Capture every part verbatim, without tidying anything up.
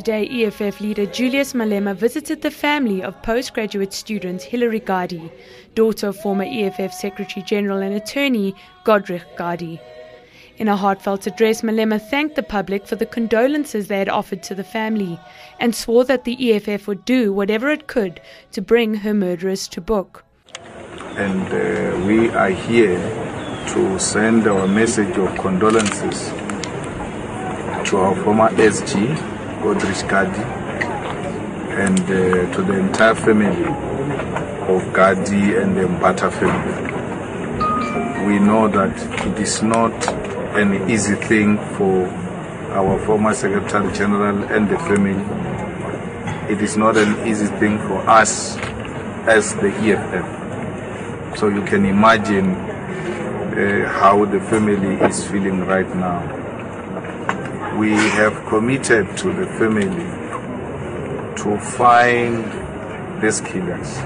Today, E F F leader Julius Malema visited the family of postgraduate student Hilary Gadi, daughter of former E F F Secretary-General and attorney Godrich Gadi. In a heartfelt address, Malema thanked the public for the condolences they had offered to the family and swore that the E F F would do whatever it could to bring her murderers to book. And uh, we are here to send our message of condolences to our former S G, Godrich Gadi, and uh, to the entire family of Gadi and the Mbata family. We know that it is not an easy thing for our former Secretary General and the family. It is not an easy thing for us as the E F F. So you can imagine uh, how the family is feeling right now. We have committed to the family to find these killers.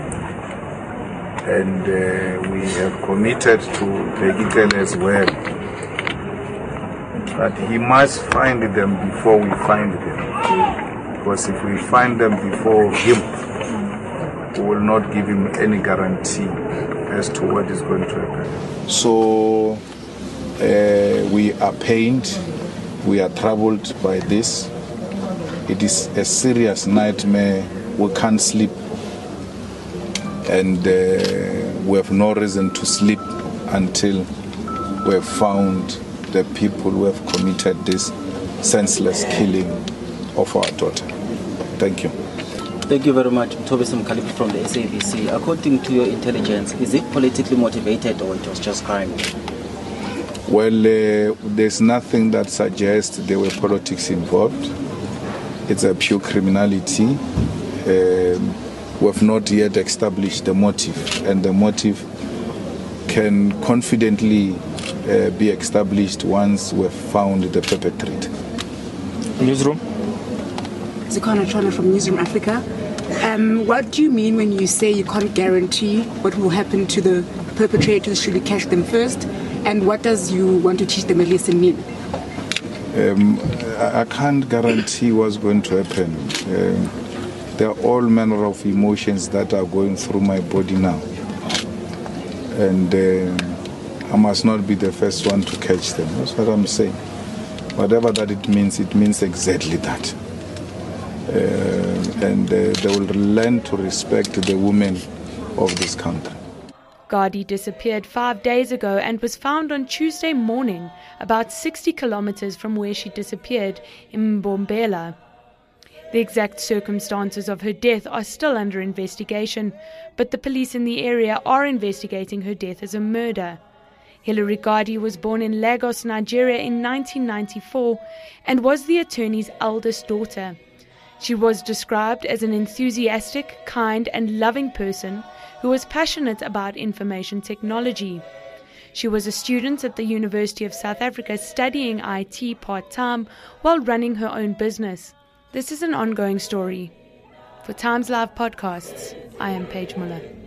And uh, we have committed to Begitele as well, that he must find them before we find them. Because if we find them before him, we will not give him any guarantee as to what is going to happen. So uh, we are pained, we are troubled by this. It is a serious nightmare. We can't sleep. And uh, we have no reason to sleep until we have found the people who have committed this senseless killing of our daughter. Thank you. Thank you very much, Mthobisi Mkhaliphi from the S A B C. According to your intelligence, is it politically motivated or it was just crime? Well, uh, there's nothing that suggests there were politics involved. It's a pure criminality. Um, we have not yet established the motive, and the motive can confidently uh, be established once we've found the perpetrator. Newsroom? Zikana Chana from Newsroom Africa. Um, what do you mean when you say you can't guarantee what will happen to the perpetrators should you catch them first? And what does you want to teach them a lesson mean? Um, I can't guarantee what's going to happen. Um, there are all manner of emotions that are going through my body now. And um, I must not be the first one to catch them. That's what I'm saying. Whatever that it means, it means exactly that. Uh, and uh, they will learn to respect the women of this country. Gadi disappeared five days ago and was found on Tuesday morning, about sixty kilometers from where she disappeared in Mbombela. The exact circumstances of her death are still under investigation, but the police in the area are investigating her death as a murder. Hilary Gadi was born in Lagos, Nigeria in nineteen ninety-four and was the attorney's eldest daughter. She was described as an enthusiastic, kind and loving person who was passionate about information technology. She was a student at the University of South Africa studying I T part-time while running her own business. This is an ongoing story. For Times Live Podcasts, I am Paige Muller.